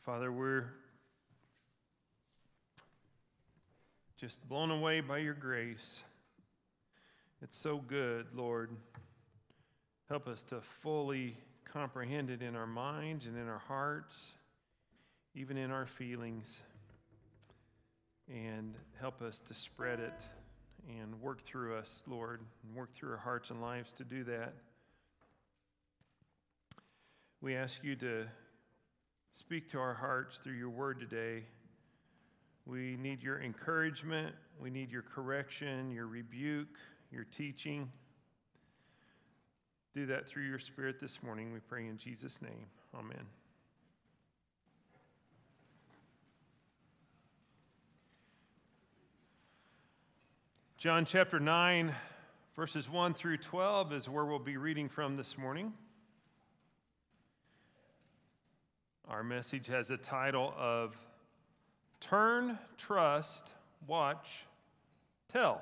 Father, we're just blown away by your grace. It's so good, Lord. Help us to fully comprehend it in our minds and in our hearts, even in our feelings. And help us to spread it and work through us, Lord, and work through our hearts and lives to do that. We ask you to speak to our hearts through your word today. We need your encouragement. We need your correction, your rebuke, your teaching. Do that through your Spirit this morning, we pray in Jesus' name. Amen. John chapter 9, verses 1 through 12 is where we'll be reading from this morning. Our message has a title of Turn, Trust, Watch, Tell.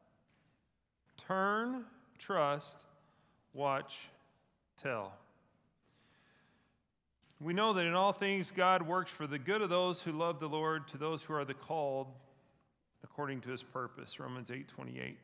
Turn, trust, watch, tell. We know that in all things God works for the good of those who love the Lord, to those who are the called according to his purpose. Romans 8:28.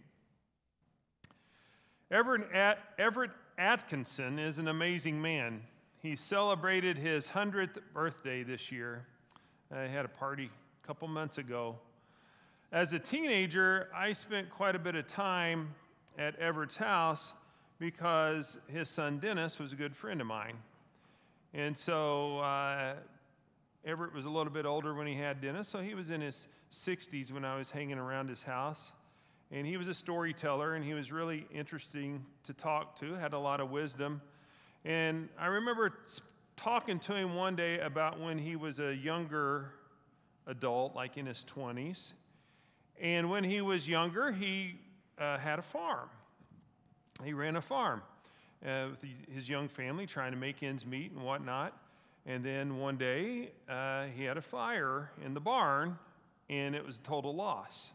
Everett Atkinson is an amazing man. He celebrated his 100th birthday this year. I had a party a couple months ago. As a teenager, I spent quite a bit of time at Everett's house because his son Dennis was a good friend of mine. And so Everett was a little bit older when he had Dennis, so he was in his 60s when I was hanging around his house. And he was a storyteller, and he was really interesting to talk to, had a lot of wisdom. And I remember talking to him one day about when he was a younger adult, like in his 20s. And when he was younger, he had a farm. He ran a farm with his young family, trying to make ends meet and whatnot. And then one day, he had a fire in the barn, and it was a total loss.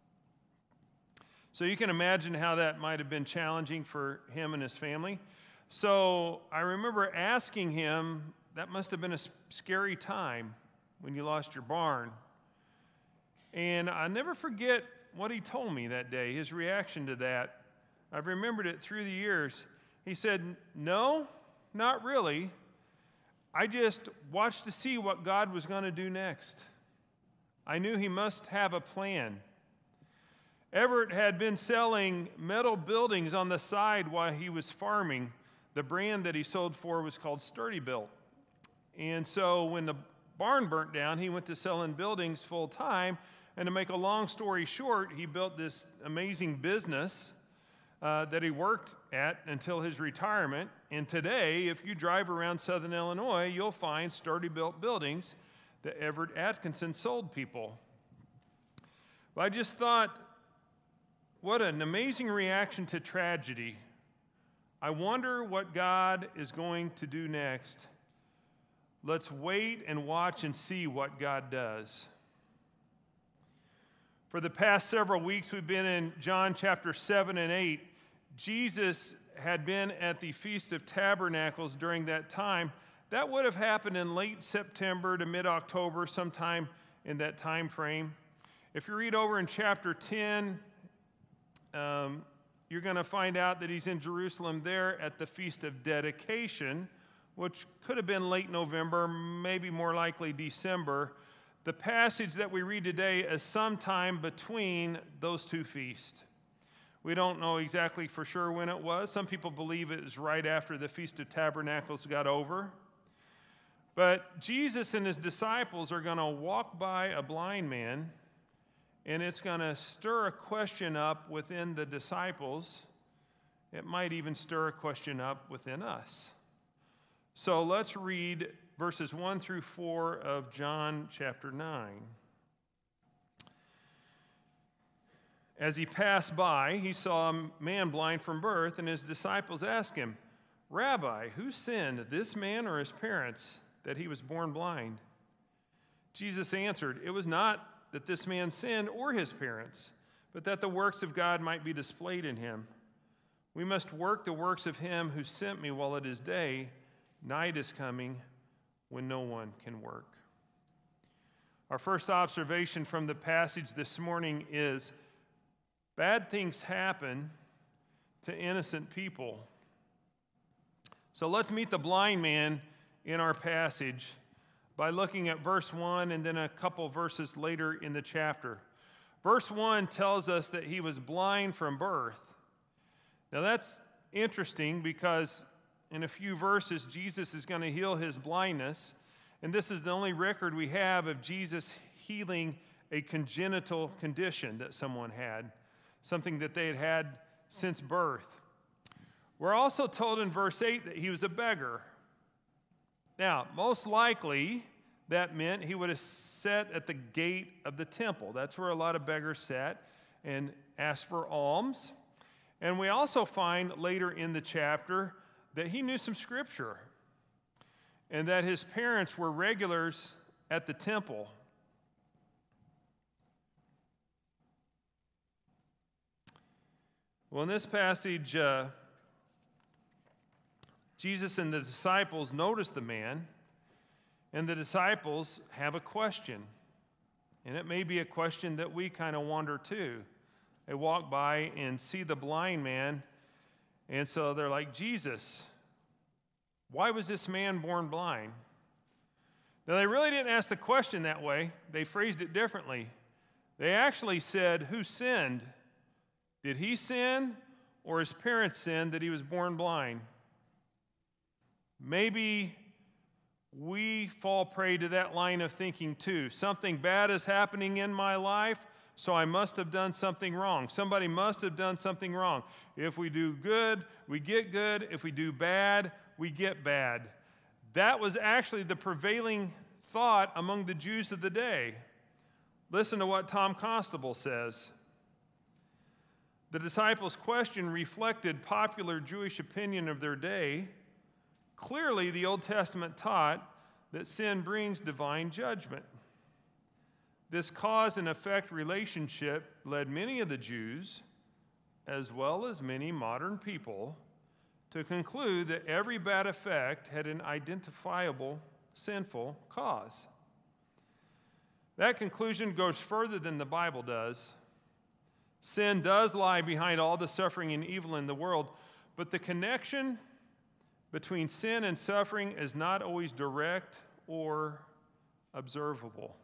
So you can imagine how that might have been challenging for him and his family. So I remember asking him, that must have been a scary time when you lost your barn. And I never forget what he told me that day, his reaction to that. I've remembered it through the years. He said, "No, not really. I just watched to see what God was going to do next. I knew he must have a plan." Everett had been selling metal buildings on the side while he was farming. The brand that he sold for was called Sturdy-Built. And so when the barn burnt down, he went to selling buildings full time. And to make a long story short, he built this amazing business that he worked at until his retirement. And today, if you drive around Southern Illinois, you'll find Sturdy-Built buildings that Everett Atkinson sold people. But I just thought, what an amazing reaction to tragedy. I wonder what God is going to do next. Let's wait and watch and see what God does. For the past several weeks, we've been in John chapter 7 and 8. Jesus had been at the Feast of Tabernacles during that time. That would have happened in late September to mid-October, sometime in that time frame. If you read over in chapter 10, you're going to find out that he's in Jerusalem there at the Feast of Dedication, which could have been late November, maybe more likely December. The passage that we read today is sometime between those two feasts. We don't know exactly for sure when it was. Some people believe it was right after the Feast of Tabernacles got over. But Jesus and his disciples are going to walk by a blind man, and it's going to stir a question up within the disciples. It might even stir a question up within us. So let's read verses 1 through 4 of John chapter 9. As he passed by, he saw a man blind from birth, and his disciples asked him, "Rabbi, who sinned, this man or his parents, that he was born blind?" Jesus answered, "It was not that this man sinned or his parents, but that the works of God might be displayed in him. We must work the works of him who sent me while it is day. Night is coming when no one can work." Our first observation from the passage this morning is bad things happen to innocent people. So let's meet the blind man in our passage by looking at verse 1 and then a couple verses later in the chapter. Verse 1 tells us that he was blind from birth. Now that's interesting because in a few verses, Jesus is going to heal his blindness, and this is the only record we have of Jesus healing a congenital condition that someone had, something that they had had since birth. We're also told in verse 8 that he was a beggar. Now, most likely, that meant he would have sat at the gate of the temple. That's where a lot of beggars sat and asked for alms. And we also find later in the chapter that he knew some scripture and that his parents were regulars at the temple. Well, in this passage, Jesus and the disciples notice the man, and the disciples have a question. And it may be a question that we kind of wonder too. They walk by and see the blind man, and so they're like, Jesus, why was this man born blind? Now, they really didn't ask the question that way. They phrased it differently. They actually said, who sinned? Did he sin or his parents sinned that he was born blind? Maybe we fall prey to that line of thinking too. Something bad is happening in my life, so I must have done something wrong. Somebody must have done something wrong. If we do good, we get good. If we do bad, we get bad. That was actually the prevailing thought among the Jews of the day. Listen to what Tom Constable says. The disciples' question reflected popular Jewish opinion of their day. Clearly, the Old Testament taught that sin brings divine judgment. This cause and effect relationship led many of the Jews, as well as many modern people, to conclude that every bad effect had an identifiable sinful cause. That conclusion goes further than the Bible does. Sin does lie behind all the suffering and evil in the world, but the connection between sin and suffering is not always direct or observable.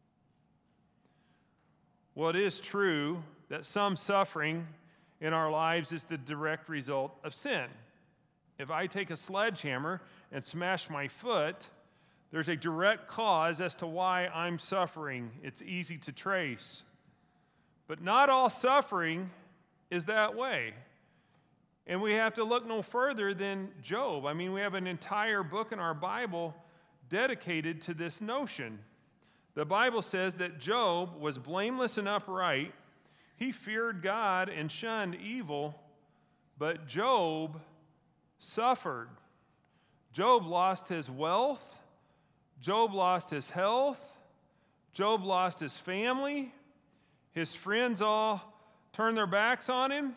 Well, it is true that some suffering in our lives is the direct result of sin. If I take a sledgehammer and smash my foot, there's a direct cause as to why I'm suffering. It's easy to trace. But not all suffering is that way. And we have to look no further than Job. I mean, we have an entire book in our Bible dedicated to this notion. The Bible says that Job was blameless and upright. He feared God and shunned evil, but Job suffered. Job lost his wealth. Job lost his health. Job lost his family. His friends all turned their backs on him.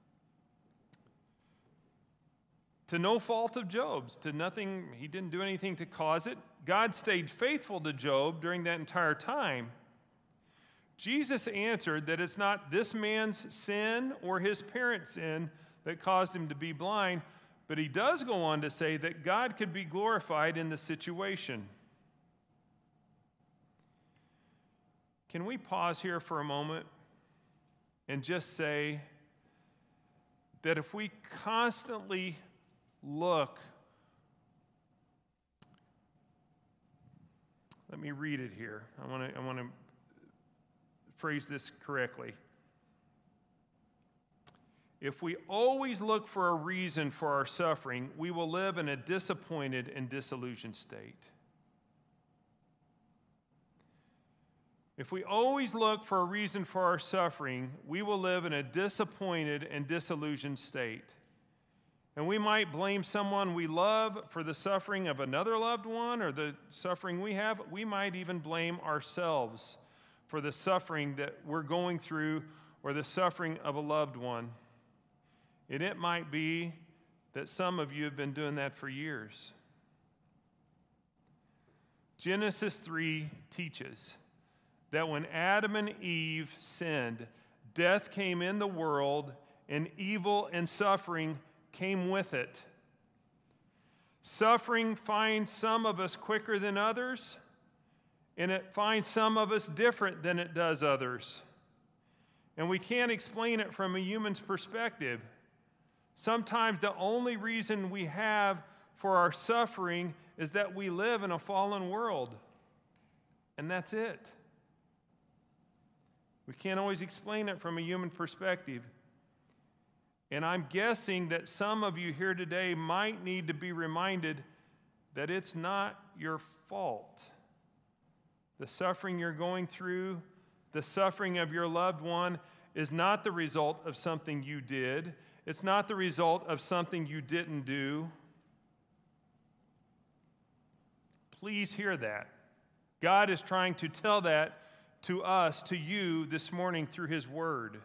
To no fault of Job's, to nothing, he didn't do anything to cause it. God stayed faithful to Job during that entire time. Jesus answered that it's not this man's sin or his parents' sin that caused him to be blind, but he does go on to say that God could be glorified in the situation. Can we pause here for a moment and just say that if we constantly look, let me read it here. I want to phrase this correctly. If we always look for a reason for our suffering, we will live in a disappointed and disillusioned state. If we always look for a reason for our suffering, we will live in a disappointed and disillusioned state. And we might blame someone we love for the suffering of another loved one or the suffering we have. We might even blame ourselves for the suffering that we're going through or the suffering of a loved one. And it might be that some of you have been doing that for years. Genesis 3 teaches that when Adam and Eve sinned, death came in the world, and evil and suffering came with it. Suffering finds some of us quicker than others, and it finds some of us different than it does others. And we can't explain it from a human's perspective. Sometimes the only reason we have for our suffering is that we live in a fallen world. And that's it. We can't always explain it from a human perspective. And I'm guessing that some of you here today might need to be reminded that it's not your fault. The suffering you're going through, the suffering of your loved one, is not the result of something you did. It's not the result of something you didn't do. Please hear that. God is trying to tell that to us, to you, this morning through His Word.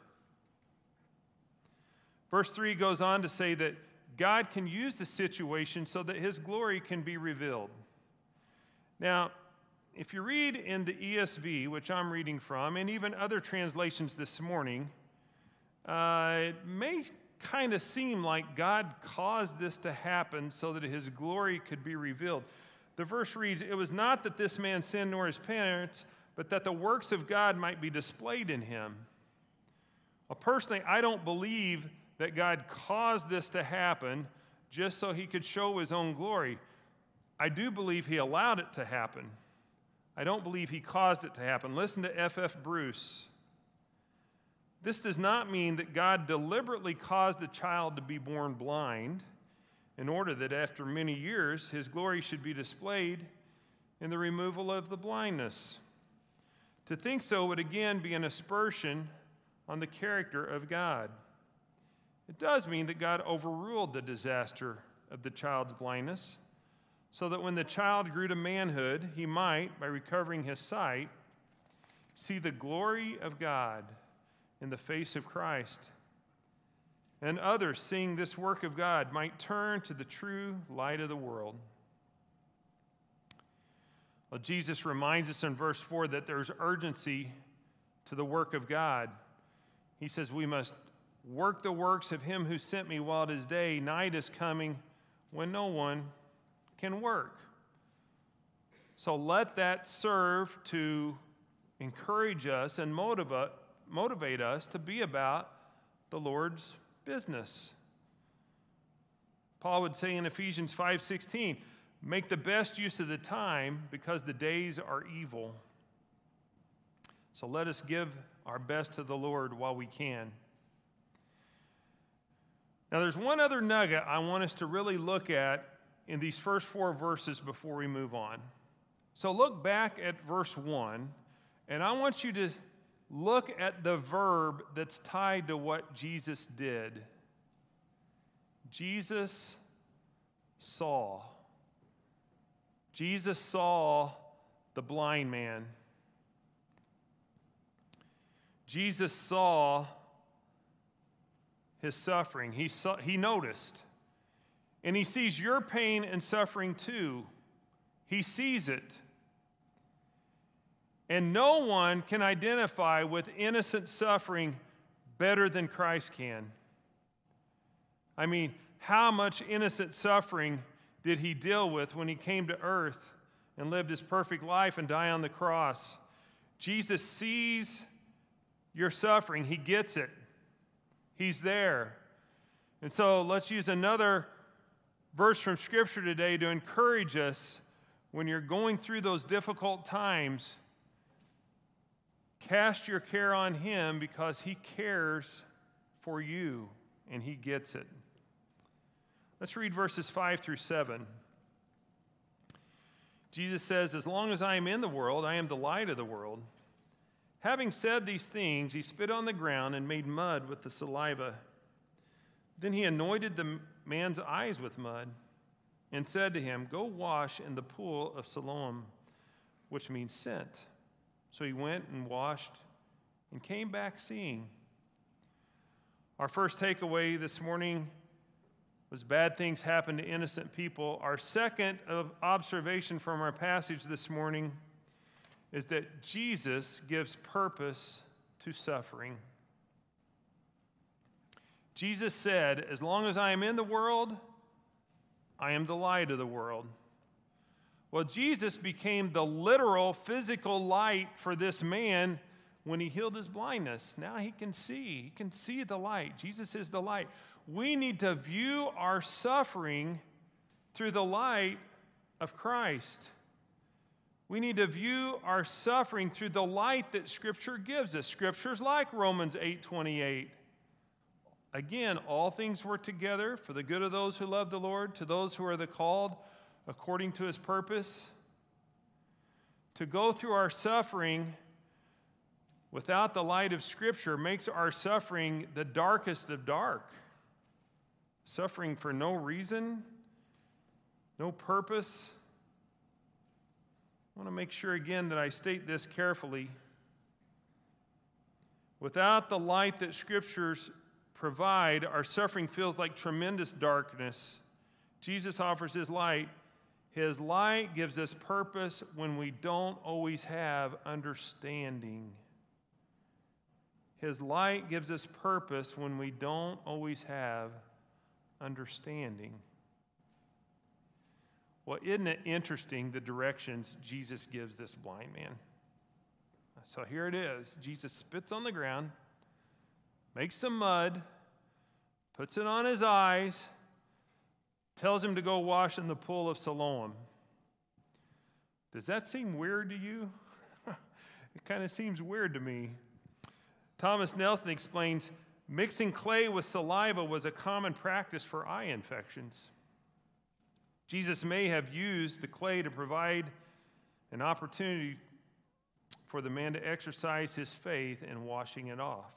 Verse 3 goes on to say that God can use the situation so that His glory can be revealed. Now, if you read in the ESV, which I'm reading from, and even other translations this morning, it may kind of seem like God caused this to happen so that His glory could be revealed. The verse reads, "It was not that this man sinned nor his parents, but that the works of God might be displayed in him." Well, personally, I don't believe that God caused this to happen just so He could show His own glory. I do believe He allowed it to happen. I don't believe He caused it to happen. Listen to F.F. Bruce. "This does not mean that God deliberately caused the child to be born blind in order that after many years His glory should be displayed in the removal of the blindness. To think so would again be an aspersion on the character of God. It does mean that God overruled the disaster of the child's blindness, so that when the child grew to manhood, he might, by recovering his sight, see the glory of God in the face of Christ. And others, seeing this work of God, might turn to the true light of the world." Well, Jesus reminds us in verse 4 that there's urgency to the work of God. He says, "We must work the works of Him who sent me while it is day. Night is coming when no one can work." So let that serve to encourage us and motivate us to be about the Lord's business. Paul would say in Ephesians 5:16, "Make the best use of the time because the days are evil." So let us give our best to the Lord while we can. Now, there's one other nugget I want us to really look at in these first 4 verses before we move on. So look back at verse 1, and I want you to look at the verb that's tied to what Jesus did. Jesus saw. Jesus saw the blind man. Jesus saw his suffering. He noticed. And He sees your pain and suffering too. He sees it. And no one can identify with innocent suffering better than Christ can. I mean, how much innocent suffering did He deal with when He came to earth and lived His perfect life and died on the cross? Jesus sees your suffering. He gets it. He's there. And so let's use another verse from Scripture today to encourage us when you're going through those difficult times. Cast your care on Him because He cares for you and He gets it. Let's read verses 5 through 7. Jesus says, "As long as I am in the world, I am the light of the world." Having said these things, He spit on the ground and made mud with the saliva. Then He anointed the man's eyes with mud and said to him, "Go wash in the pool of Siloam," which means sent. So he went and washed and came back seeing. Our first takeaway this morning was bad things happen to innocent people. Our second observation from our passage this morning is that Jesus gives purpose to suffering. Jesus said, "As long as I am in the world, I am the light of the world." Well, Jesus became the literal physical light for this man when he healed his blindness. Now he can see. He can see the light. Jesus is the light. We need to view our suffering through the light of Christ. We need to view our suffering through the light that Scripture gives us. Scripture's like Romans 8:28. Again, all things work together for the good of those who love the Lord, to those who are the called according to his purpose. To go through our suffering without the light of Scripture makes our suffering the darkest of dark. Suffering for no reason, no purpose. I want to make sure again that I state this carefully. Without the light that Scriptures provide, our suffering feels like tremendous darkness. Jesus offers his light. His light gives us purpose when we don't always have understanding. His light gives us purpose when we don't always have understanding. Well, isn't it interesting the directions Jesus gives this blind man? So here it is. Jesus spits on the ground, makes some mud, puts it on his eyes, tells him to go wash in the pool of Siloam. Does that seem weird to you? It kind of seems weird to me. Thomas Nelson explains, mixing clay with saliva was a common practice for eye infections. Jesus may have used the clay to provide an opportunity for the man to exercise his faith in washing it off.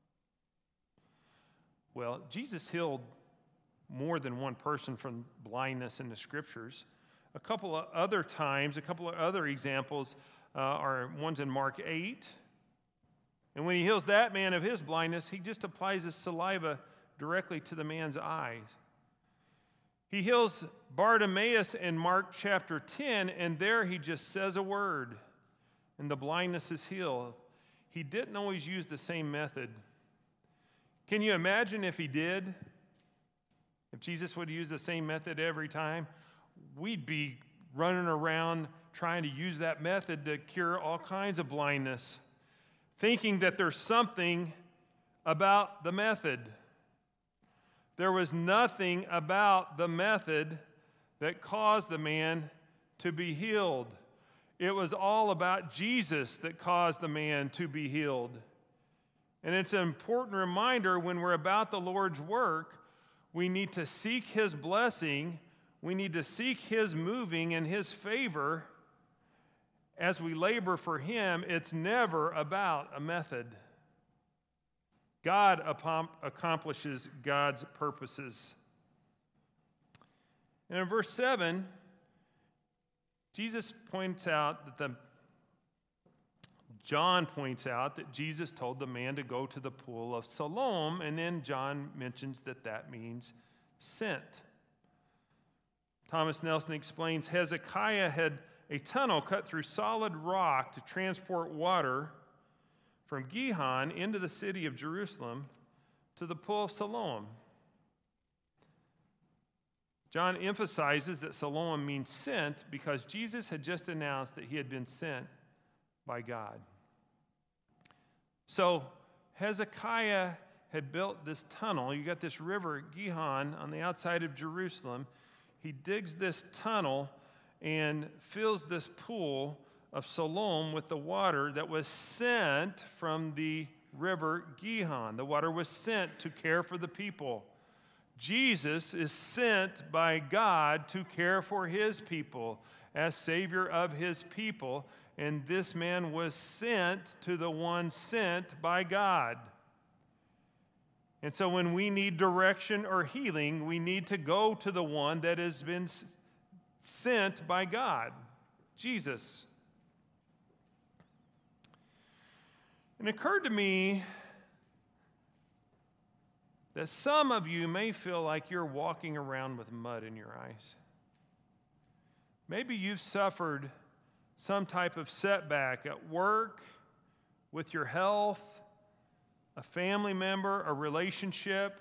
Well, Jesus healed more than one person from blindness in the Scriptures. A couple of other times, a couple of other examples are ones in Mark 8. And when he heals that man of his blindness, he just applies his saliva directly to the man's eyes. He heals Bartimaeus in Mark chapter 10, and there he just says a word, and the blindness is healed. He didn't always use the same method. Can you imagine if he did? If Jesus would use the same method every time, we'd be running around trying to use that method to cure all kinds of blindness, thinking that there's something about the method. There was nothing about the method that caused the man to be healed. It was all about Jesus that caused the man to be healed. And it's an important reminder when we're about the Lord's work, we need to seek his blessing. We need to seek his moving and his favor as we labor for him. It's never about a method. God accomplishes God's purposes. And in verse 7, John points out that Jesus told the man to go to the pool of Siloam, and then John mentions that that means sent. Thomas Nelson explains, Hezekiah had a tunnel cut through solid rock to transport water from Gihon into the city of Jerusalem to the pool of Siloam. John emphasizes that Siloam means sent because Jesus had just announced that he had been sent by God. So Hezekiah had built this tunnel. You got this river, Gihon, on the outside of Jerusalem. He digs this tunnel and fills this pool of Siloam with the water that was sent from the river Gihon. The water was sent to care for the people. Jesus is sent by God to care for his people as Savior of his people, and this man was sent to the one sent by God. And so when we need direction or healing, we need to go to the one that has been sent by God, Jesus. It occurred to me that some of you may feel like you're walking around with mud in your eyes. Maybe you've suffered some type of setback at work, with your health, a family member, a relationship,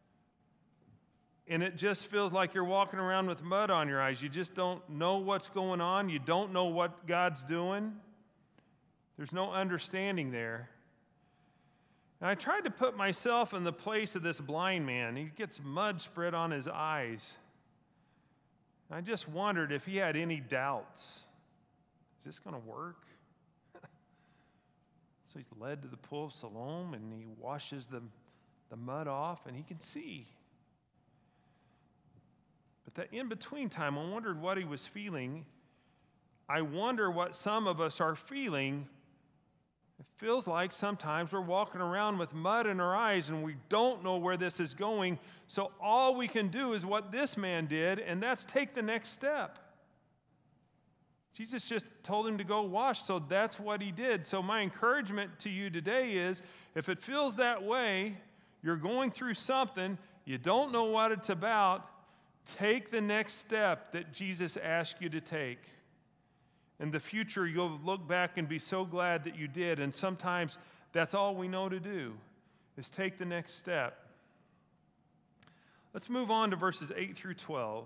and it just feels like you're walking around with mud on your eyes. You just don't know what's going on. You don't know what God's doing. There's no understanding there. And I tried to put myself in the place of this blind man. He gets mud spread on his eyes. I just wondered if he had any doubts. Is this going to work? So he's led to the pool of Siloam, and he washes the mud off, and he can see. But that in-between time, I wondered what he was feeling. I wonder what some of us are feeling. It feels like sometimes we're walking around with mud in our eyes, and we don't know where this is going. So all we can do is what this man did, and that's take the next step. Jesus just told him to go wash, so that's what he did. So my encouragement to you today is, if it feels that way, you're going through something, you don't know what it's about, take the next step that Jesus asked you to take. In the future, you'll look back and be so glad that you did, and sometimes that's all we know to do, is take the next step. Let's move on to verses 8 through 12.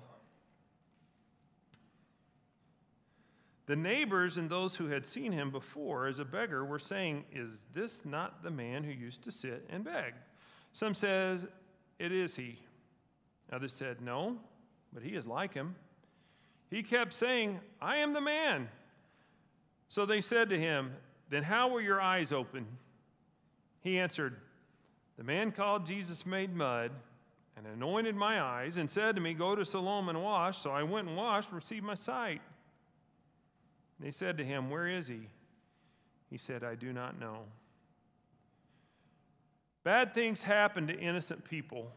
The neighbors and those who had seen him before as a beggar were saying, "Is this not the man who used to sit and beg?" Some says, "It is he." Others said, "No, but he is like him." He kept saying, "I am the man." So they said to him, "Then how were your eyes open?" He answered, "The man called Jesus made mud and anointed my eyes and said to me, 'Go to Siloam and wash.' So I went and washed and received my sight." They said to him, "Where is he?" He said, "I do not know." Bad things happen to innocent people.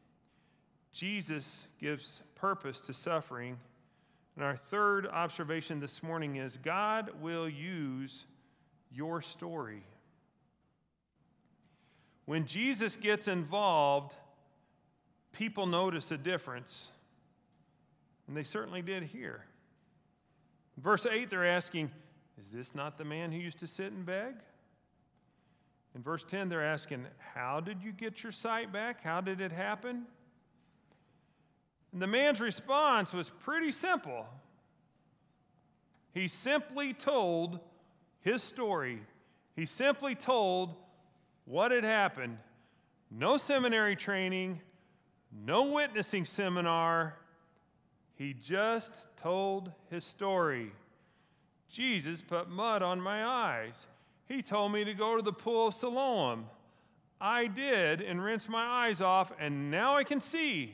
Jesus gives purpose to suffering. And our third observation this morning is God will use your story. When Jesus gets involved, people notice a difference. And they certainly did here. In verse 8, they're asking, "Is this not the man who used to sit and beg?" In verse 10, they're asking, "How did you get your sight back? How did it happen?" And the man's response was pretty simple. He simply told his story. He simply told what had happened. No seminary training, no witnessing seminar. He just told his story. Jesus put mud on my eyes. He told me to go to the pool of Siloam. I did and rinsed my eyes off, and now I can see.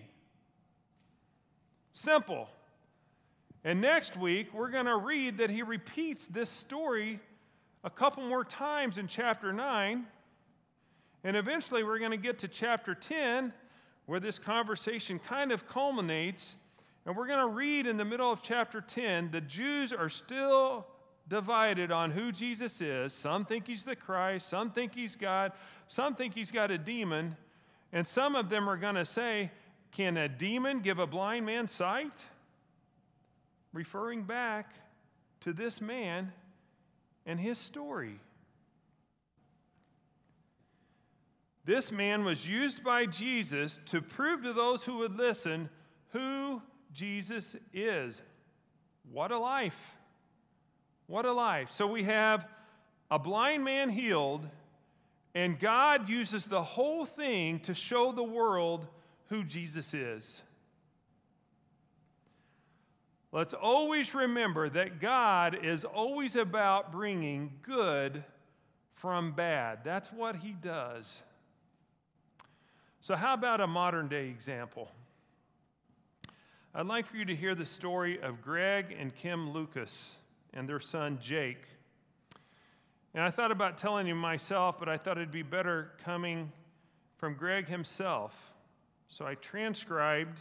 Simple. And next week, we're going to read that he repeats this story a couple more times in chapter 9. And eventually, we're going to get to chapter 10, where this conversation kind of culminates. And we're going to read in the middle of chapter 10, the Jews are still divided on who Jesus is. Some think he's the Christ. Some think he's God. Some think he's got a demon. And some of them are going to say, "Can a demon give a blind man sight?" Referring back to this man and his story. This man was used by Jesus to prove to those who would listen who Jesus is. What a life. What a life. So we have a blind man healed, and God uses the whole thing to show the world who Jesus is. Let's always remember that God is always about bringing good from bad. That's what he does. So how about a modern day example? I'd like for you to hear the story of Greg and Kim Lucas and their son Jake. And I thought about telling you myself, but I thought it'd be better coming from Greg himself. So I transcribed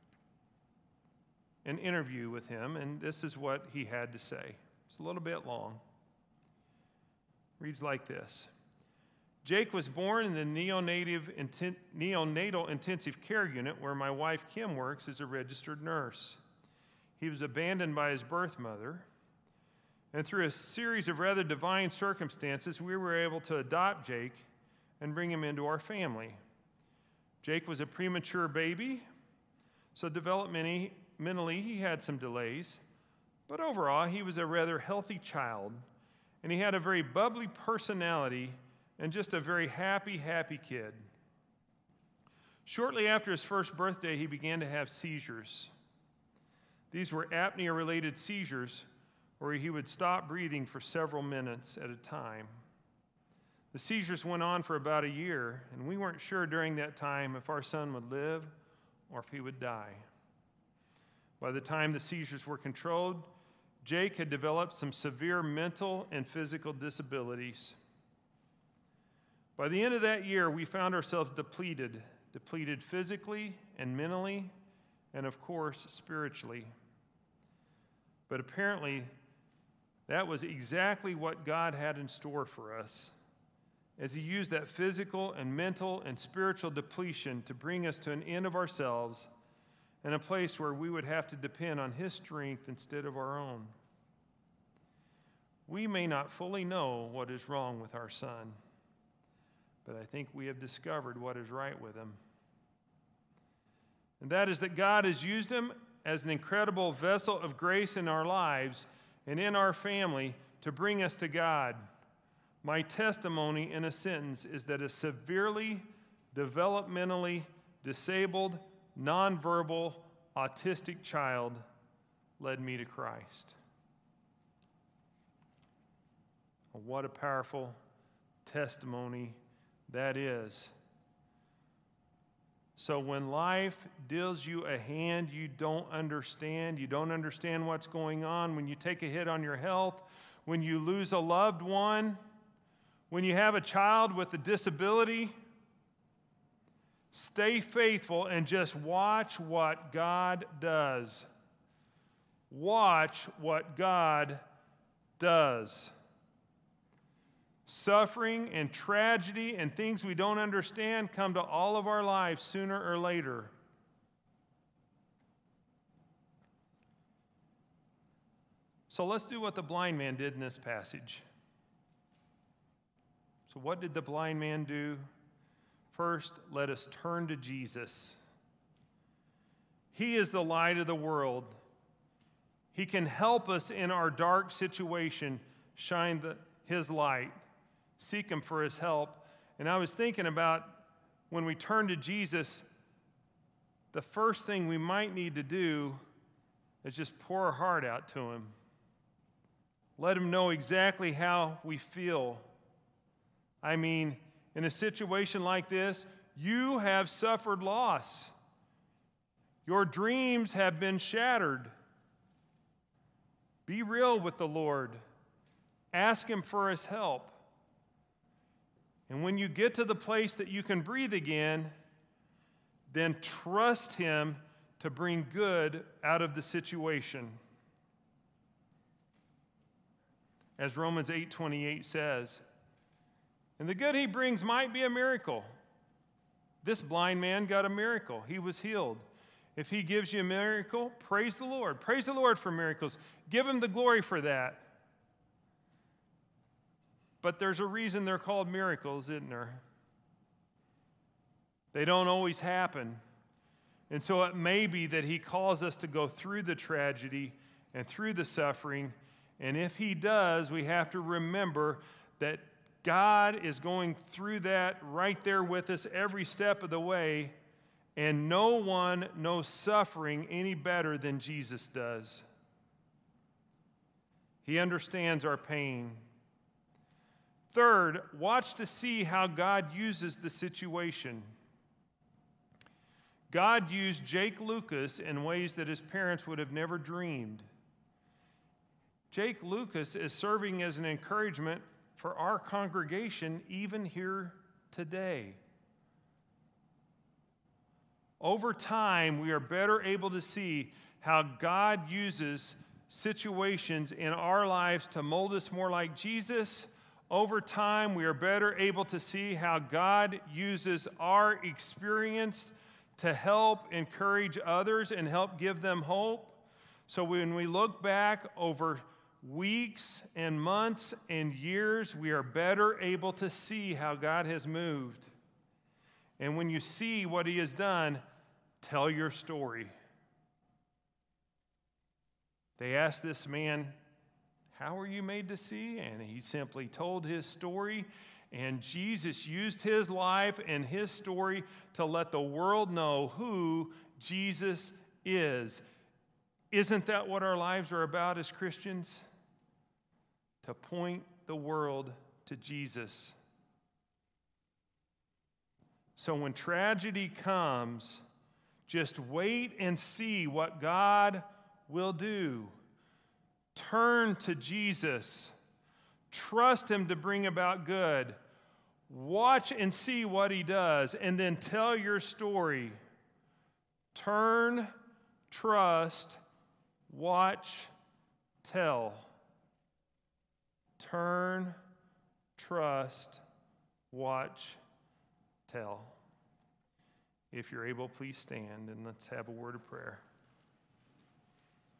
an interview with him, and this is what he had to say. It's a little bit long. It reads like this. Jake was born in the neonatal intensive care unit where my wife Kim works as a registered nurse. He was abandoned by his birth mother, And through a series of rather divine circumstances, we were able to adopt Jake and bring him into our family. Jake was a premature baby, so developmentally he had some delays, but overall he was a rather healthy child, and he had a very bubbly personality and just a very happy kid. Shortly after his first birthday, he began to have seizures. These were apnea-related seizures where he would stop breathing for several minutes at a time. The seizures went on for about a year, and we weren't sure during that time if our son would live or if he would die. By the time the seizures were controlled, Jake had developed some severe mental and physical disabilities. By the end of that year, we found ourselves depleted physically and mentally, and of course, spiritually. But apparently, that was exactly what God had in store for us, as He used that physical and mental and spiritual depletion to bring us to an end of ourselves and a place where we would have to depend on His strength instead of our own. We may not fully know what is wrong with our son, but I think we have discovered what is right with him. And that is that God has used him as an incredible vessel of grace in our lives and in our family to bring us to God. My testimony in a sentence is that a severely developmentally disabled, nonverbal, autistic child led me to Christ. What a powerful testimony that is. So when life deals you a hand you don't understand what's going on, when you take a hit on your health, when you lose a loved one, when you have a child with a disability, stay faithful and just watch what God does. Watch what God does. Suffering and tragedy and things we don't understand come to all of our lives sooner or later. So let's do what the blind man did in this passage. So what did the blind man do? First, let us turn to Jesus. He is the light of the world. He can help us in our dark situation shine His light. Seek Him for His help. And I was thinking about when we turn to Jesus, the first thing we might need to do is just pour our heart out to Him. Let Him know exactly how we feel. I mean, in a situation like this, you have suffered loss. Your dreams have been shattered. Be real with the Lord. Ask Him for His help. And when you get to the place that you can breathe again, then trust Him to bring good out of the situation. As Romans 8:28 says, and the good He brings might be a miracle. This blind man got a miracle. He was healed. If He gives you a miracle, praise the Lord. Praise the Lord for miracles. Give Him the glory for that. But there's a reason they're called miracles, isn't there? They don't always happen. And so it may be that He calls us to go through the tragedy and through the suffering. And if He does, we have to remember that God is going through that right there with us every step of the way. And no one knows suffering any better than Jesus does. He understands our pain. Third, watch to see how God uses the situation. God used Jake Lucas in ways that his parents would have never dreamed. Jake Lucas is serving as an encouragement for our congregation even here today. Over time, we are better able to see how God uses situations in our lives to mold us more like Jesus. Over time, we are better able to see how God uses our experience to help encourage others and help give them hope. So when we look back over weeks and months and years, we are better able to see how God has moved. And when you see what he has done, tell your story. They asked this man, how were you made to see? And he simply told his story. And Jesus used his life and his story to let the world know who Jesus is. Isn't that what our lives are about as Christians? To point the world to Jesus. So when tragedy comes, just wait and see what God will do. Turn to Jesus. Trust him to bring about good. Watch and see what he does, and then tell your story. Turn, trust, watch, tell. Turn, trust, watch, tell. If you're able, please stand and let's have a word of prayer.